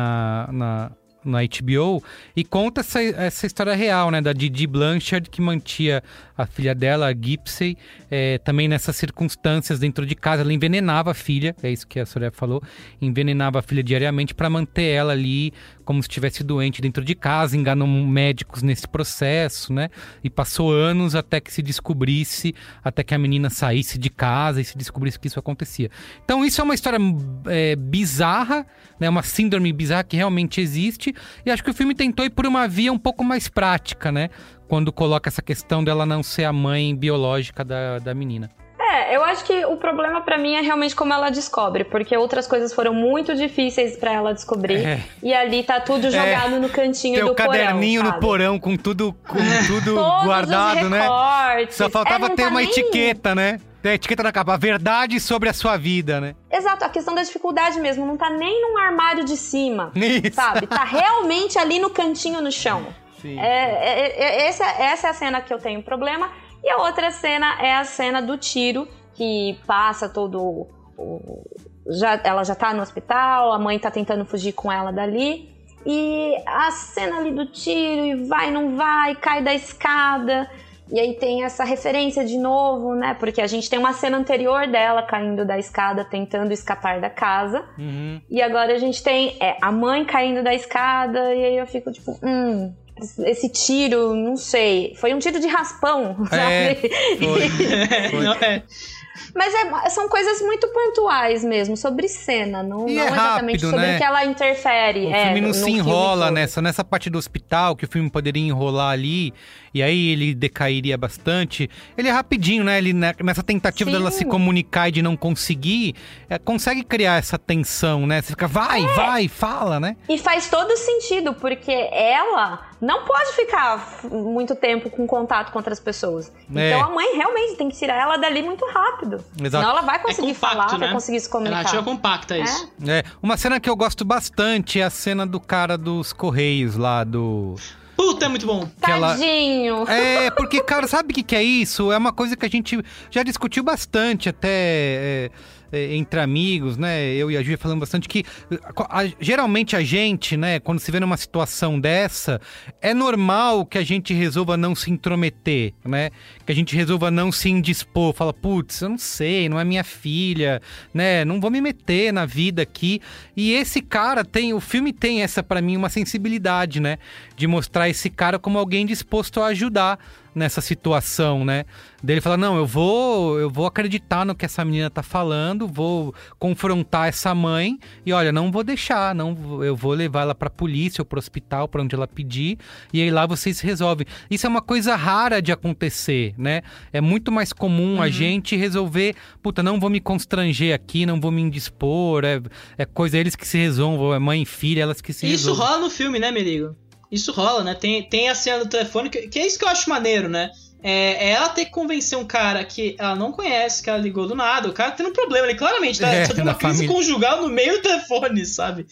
na HBO, e conta essa história real, né, da Didi Blanchard, que mantinha a filha dela, a Gypsy, também nessas circunstâncias dentro de casa. Ela envenenava a filha, é isso que a Soraya falou, envenenava a filha diariamente para manter ela ali como se estivesse doente dentro de casa, enganou médicos nesse processo, né, e passou anos até que se descobrisse, até que a menina saísse de casa e se descobrisse que isso acontecia. Então isso é uma história bizarra, né, uma síndrome bizarra que realmente existe, e acho que o filme tentou ir por uma via um pouco mais prática, né, quando coloca essa questão dela não ser a mãe biológica da menina. Eu acho que o problema pra mim é realmente como ela descobre, porque outras coisas foram muito difíceis pra ela descobrir, e ali tá tudo jogado no cantinho do porão. Tem o caderninho no porão com tudo guardado, né? Só faltava ter uma etiqueta, né? Tem a etiqueta na capa, a verdade sobre a sua vida, né? Exato, a questão da dificuldade mesmo, não tá nem num armário de cima, sabe? Tá realmente ali no cantinho no chão. Sim. Essa é a cena que eu tenho problema. E a outra cena é a cena do tiro, que passa todo... ela já tá no hospital, a mãe tá tentando fugir com ela dali. E a cena ali do tiro, e vai, não vai, cai da escada. E aí tem essa referência de novo, né? Porque a gente tem uma cena anterior dela caindo da escada, tentando escapar da casa. Uhum. E agora a gente tem a mãe caindo da escada, e aí eu fico tipo... esse tiro, não sei, foi um tiro de raspão, sabe? Foi. Mas são coisas muito pontuais mesmo, sobre cena, não exatamente rápido, sobre o que ela interfere. O filme não se enrola nessa parte do hospital, que o filme poderia enrolar ali, e aí ele decairia bastante. Ele é rapidinho, né? Ele, nessa tentativa dela se comunicar e de não conseguir, consegue criar essa tensão, né? Você fica, vai, fala, né? E faz todo sentido, porque ela não pode ficar muito tempo com contato com outras pessoas. Então a mãe realmente tem que tirar ela dali muito rápido. Exato. Senão ela vai conseguir falar, né? Vai conseguir se comunicar. Ela ativa compacta isso. Uma cena que eu gosto bastante é a cena do cara dos Correios lá do... Puta, é muito bom. Tadinho. Porque, cara, sabe o que é isso? É uma coisa que a gente já discutiu bastante até... entre amigos, né? Eu e a Júlia falando bastante que geralmente a gente, né, quando se vê numa situação dessa, é normal que a gente resolva não se intrometer, né? Que a gente resolva não se indispor, fala, putz, eu não sei, não é minha filha, né? Não vou me meter na vida aqui. E esse cara o filme tem essa, pra mim, uma sensibilidade, né? De mostrar esse cara como alguém disposto a ajudar nessa situação, né? Dele falar, não, eu vou acreditar no que essa menina tá falando, vou confrontar essa mãe e olha, não vou deixar, eu vou levar ela pra polícia ou pro hospital, pra onde ela pedir, e aí lá vocês resolvem. Isso é uma coisa rara de acontecer, né? É muito mais comum a gente resolver, puta, não vou me constranger aqui, não vou me indispor, é coisa eles que se resolvam, é mãe e filha, elas que se resolvam. Isso rola no filme, né, Merigo? Isso rola, né? Tem a cena do telefone, que é isso que eu acho maneiro, né? Ela ter que convencer um cara que ela não conhece, que ela ligou do nada. O cara tendo um problema, ele claramente só tem uma crise conjugal no meio do telefone, sabe?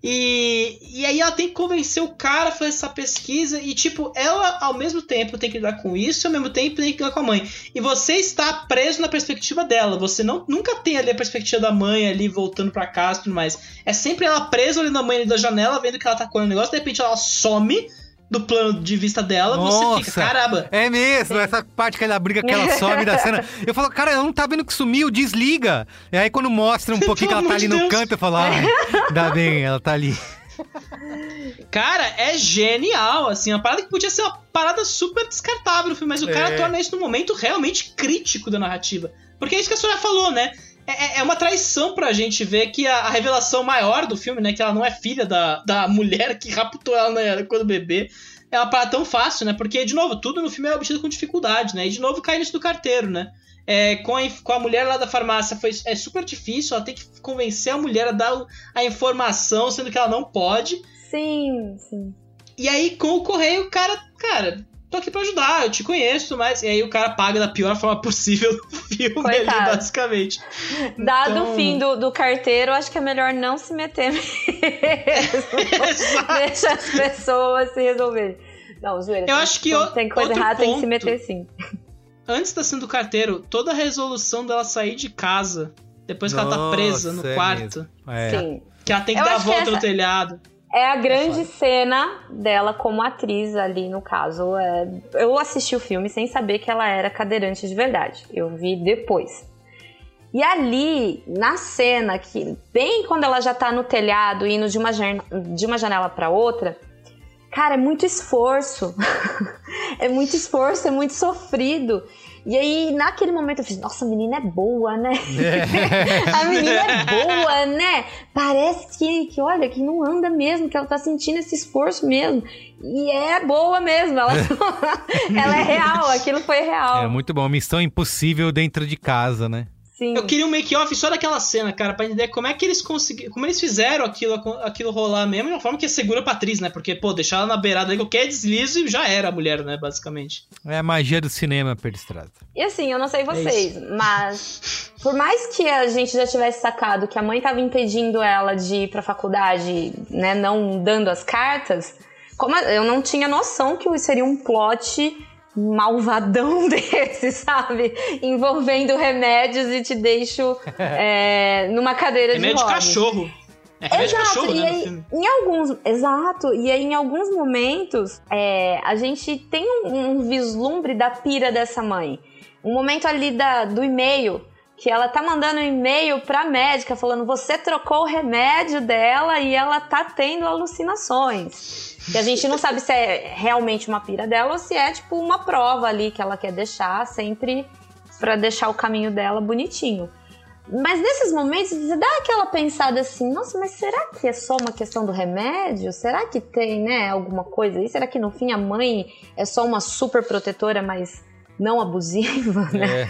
E aí ela tem que convencer o cara a fazer essa pesquisa e, tipo, ela ao mesmo tempo tem que lidar com isso e ao mesmo tempo tem que lidar com a mãe. E você está preso na perspectiva dela. Você nunca tem ali a perspectiva da mãe ali voltando pra casa e tudo mais. É sempre ela presa olhando a mãe ali da janela, vendo que ela tá colhendo o negócio, de repente ela some do plano de vista dela, você fica, caramba. É mesmo, essa parte que ela briga, que ela some da cena. Eu falo, cara, ela não tá vendo que sumiu, desliga. E aí quando mostra um pouquinho que ela tá ali no canto, eu falo, ainda bem, ela tá ali. Cara, é genial, assim, uma parada que podia ser uma parada super descartável no filme, mas o cara torna isso num momento realmente crítico da narrativa. Porque é isso que a Soraya falou, né? É uma traição pra gente ver que a revelação maior do filme, né? Que ela não é filha da mulher que raptou ela quando bebê. É uma parada tão fácil, né? Porque, de novo, tudo no filme é obtido com dificuldade, né? E, de novo, cai nisso do carteiro, né? Com a mulher lá da farmácia é super difícil. Ela tem que convencer a mulher a dar a informação, sendo que ela não pode. Sim. E aí, com o correio, o cara, tô aqui pra ajudar, eu te conheço, mas... E aí o cara paga da pior forma possível no filme ali, basicamente. Dado o fim do carteiro, acho que é melhor não se meter mesmo. Deixa as pessoas se resolverem. Não, zoeira. Eu acho que tem coisa errada, tem que se meter sim. Antes da cena do carteiro, toda a resolução dela sair de casa, depois que ela tá presa no quarto. Sim. Que ela tem que dar a volta no telhado. É a grande cena dela como atriz ali, no caso. Eu assisti o filme sem saber que ela era cadeirante de verdade. Eu vi depois. E ali, na cena, que bem quando ela já tá no telhado, indo de uma janela pra outra, cara, é muito esforço. É muito esforço, é muito sofrido. E aí, naquele momento, eu fiz, nossa, a menina é boa, né? A menina é boa, né? Parece que, olha, que não anda mesmo, que ela tá sentindo esse esforço mesmo. E é boa mesmo, ela é real, aquilo foi real. É muito bom, missão impossível dentro de casa, né? Sim. Eu queria um make-off só daquela cena, cara, pra entender como é que eles conseguiram, como eles fizeram aquilo rolar mesmo, de uma forma que é segura pra atriz, né? Porque, deixar ela na beirada ali, qualquer deslize já era a mulher, né, basicamente. É a magia do cinema, Peristrada. E assim, eu não sei vocês, mas por mais que a gente já tivesse sacado que a mãe tava impedindo ela de ir pra faculdade, né, não dando as cartas, como eu não tinha noção que seria um plot malvadão desse, sabe? Envolvendo remédios e te deixo numa cadeira de rodas. Remédio de cachorro. É remédio de cachorro, né, no filme. Exato. E aí, em alguns momentos, a gente tem um vislumbre da pira dessa mãe. Um momento ali do e-mail, que ela tá mandando um e-mail pra médica falando, você trocou o remédio dela e ela tá tendo alucinações. Que a gente não sabe se é realmente uma pira dela ou se é tipo uma prova ali que ela quer deixar sempre pra deixar o caminho dela bonitinho. Mas nesses momentos você dá aquela pensada assim, nossa, mas será que é só uma questão do remédio? Será que tem, né, alguma coisa aí? Será que no fim a mãe é só uma super protetora, mas não abusiva, né?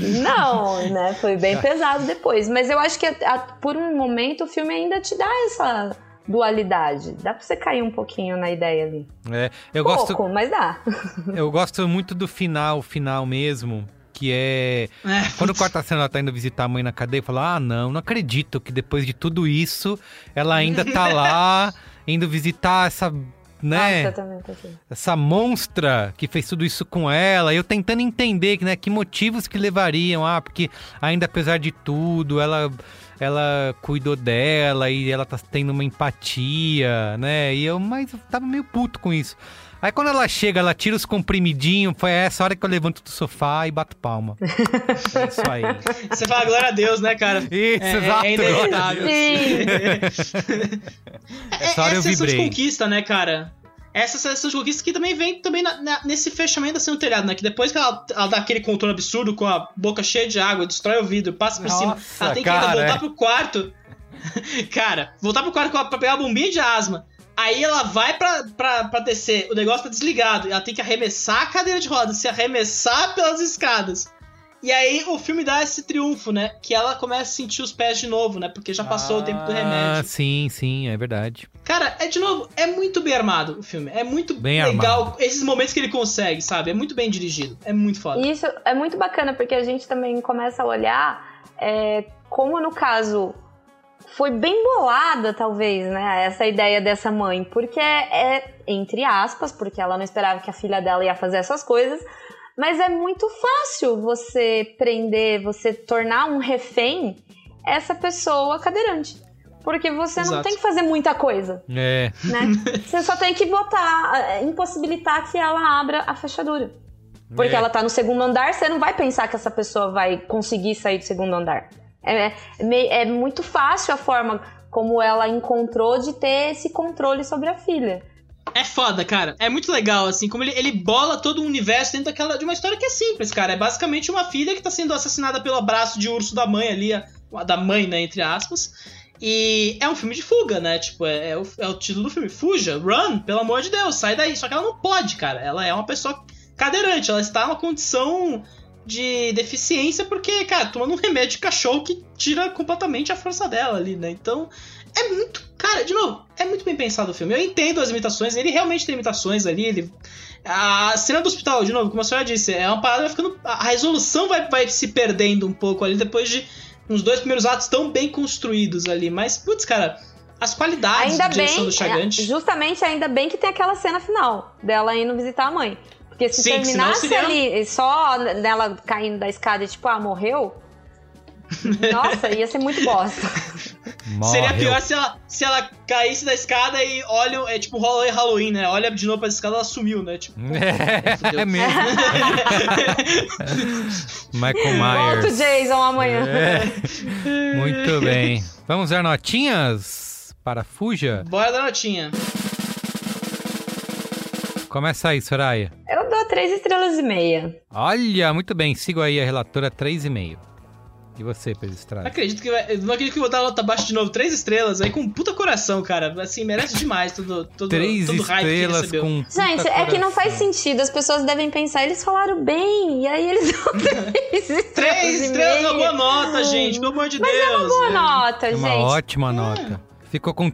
Não, né? Foi bem pesado depois. Mas eu acho que por um momento o filme ainda te dá essa dualidade. Dá pra você cair um pouquinho na ideia ali. Pouco, mas dá. Eu gosto muito do final mesmo, que quando o quarta-cena ela tá indo visitar a mãe na cadeia, fala, não acredito que depois de tudo isso, ela ainda tá lá, indo visitar essa, né, essa monstra que fez tudo isso com ela, eu tentando entender, né, que motivos que levariam, porque ainda apesar de tudo, ela cuidou dela e ela tá tendo uma empatia, né? Mas eu tava meio puto com isso. Aí quando ela chega, ela tira os comprimidinhos, foi essa hora que eu levanto do sofá e bato palma. É isso aí. Você fala glória a Deus, né, cara? Isso, exato. É inevitável. Essa hora eu vibrei. Essa sensação de conquista, né, cara? Essa sensação de conquista que também vem nesse fechamento assim no telhado, né? Que depois que ela dá aquele controle absurdo com a boca cheia de água, destrói o vidro, passa por cima, ela tem que voltar pro quarto. Cara, voltar pro quarto pra pegar a bombinha de asma. Aí ela vai pra descer, o negócio tá desligado, ela tem que arremessar a cadeira de rodas, se arremessar pelas escadas. E aí o filme dá esse triunfo, né? Que ela começa a sentir os pés de novo, né? Porque já passou o tempo do remédio. Sim, é verdade. Cara, de novo, é muito bem armado o filme. É muito bem legal armado. Esses momentos que ele consegue, sabe? É muito bem dirigido. É muito foda. E isso é muito bacana, porque a gente também começa a olhar como, no caso, foi bem bolada, talvez, né? Essa ideia dessa mãe. Porque entre aspas, porque ela não esperava que a filha dela ia fazer essas coisas. Mas é muito fácil você prender, você tornar um refém essa pessoa cadeirante. Porque você não tem que fazer muita coisa. Né? Você só tem que impossibilitar que ela abra a fechadura. Porque ela tá no segundo andar, você não vai pensar que essa pessoa vai conseguir sair do segundo andar. É muito fácil a forma como ela encontrou de ter esse controle sobre a filha. É foda, cara. É muito legal, assim, como ele bola todo um universo dentro de uma história que é simples, cara. É basicamente uma filha que tá sendo assassinada pelo abraço de urso da mãe ali, da mãe, né, entre aspas. E é um filme de fuga, né? Tipo, é o título do filme. Fuja, run, pelo amor de Deus, sai daí. Só que ela não pode, cara. Ela é uma pessoa cadeirante, ela está numa condição de deficiência porque, cara, tomando um remédio de cachorro que tira completamente a força dela ali, né? Então, é muito... Cara, de novo, é muito bem pensado o filme. Eu entendo as limitações, ele realmente tem limitações ali, a cena do hospital, de novo, como a senhora disse, é uma parada ficando... A resolução vai se perdendo um pouco ali depois de uns 2 primeiros atos tão bem construídos ali. Mas, putz, cara, as qualidades da direção do Chagante... Justamente, ainda bem que tem aquela cena final dela indo visitar a mãe. Porque se terminasse ali só dela caindo da escada e tipo, morreu... Nossa, ia ser muito bosta. Seria pior se ela caísse da escada e olha, tipo Halloween, né? Olha de novo pra escada, ela sumiu, né? Tipo, é mesmo. Michael Myers. Volta o Jason amanhã. Muito bem. Vamos dar notinhas para Fuja? Bora dar notinha. Começa aí, Soraya. Eu dou 3,5 estrelas. Olha, muito bem. Sigo aí a relatora 3,5. E você, Pedro Estrada? Não acredito que eu vou dar nota abaixo de novo. 3 estrelas aí com um puta coração, cara. Assim, merece demais todo 3 hype que ele recebeu. Com gente, coração. Que não faz sentido. As pessoas devem pensar, eles falaram bem, e aí eles dão 3 estrelas. 3 estrelas é uma boa nota, gente. Pelo amor de Deus. Mas é uma boa nota, gente. É uma ótima nota. Ficou com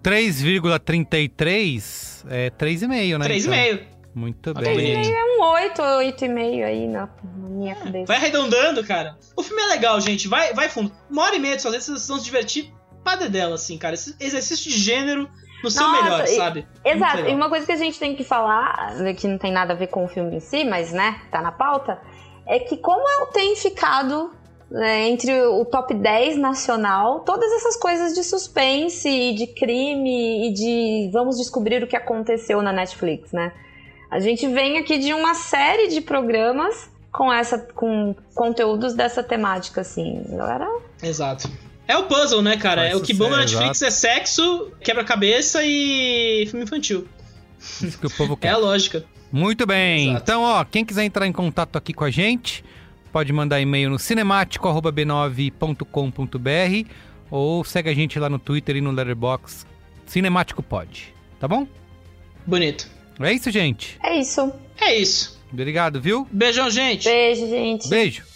3,33, 3,5, né? 3,5. Então. Muito bem. 3,5 é um 8,5 aí na minha cabeça. Vai arredondando, cara. O filme é legal, gente. Vai fundo. 1h30 de sua vez, vocês vão se divertir pra dedéu, assim, cara. Esse exercício de gênero no seu melhor, sabe? Exato. E uma coisa que a gente tem que falar, que não tem nada a ver com o filme em si, mas, né, tá na pauta, é que como tem ficado... entre o top 10 nacional, todas essas coisas de suspense e de crime e de vamos descobrir o que aconteceu na Netflix, né? A gente vem aqui de uma série de programas com conteúdos dessa temática, assim, galera. Exato. É o puzzle, né, cara? É o que bom na Netflix é sexo, quebra-cabeça e filme infantil. Isso que o povo quer. É a lógica. Muito bem. Exato. Então, quem quiser entrar em contato aqui com a gente, pode mandar e-mail no cinemático@b9.com.br ou segue a gente lá no Twitter e no Letterboxd, Cinemático Pod, tá bom? Bonito. É isso, gente. É isso. É isso. Obrigado, viu? Beijão, gente. Beijo, gente. Beijo.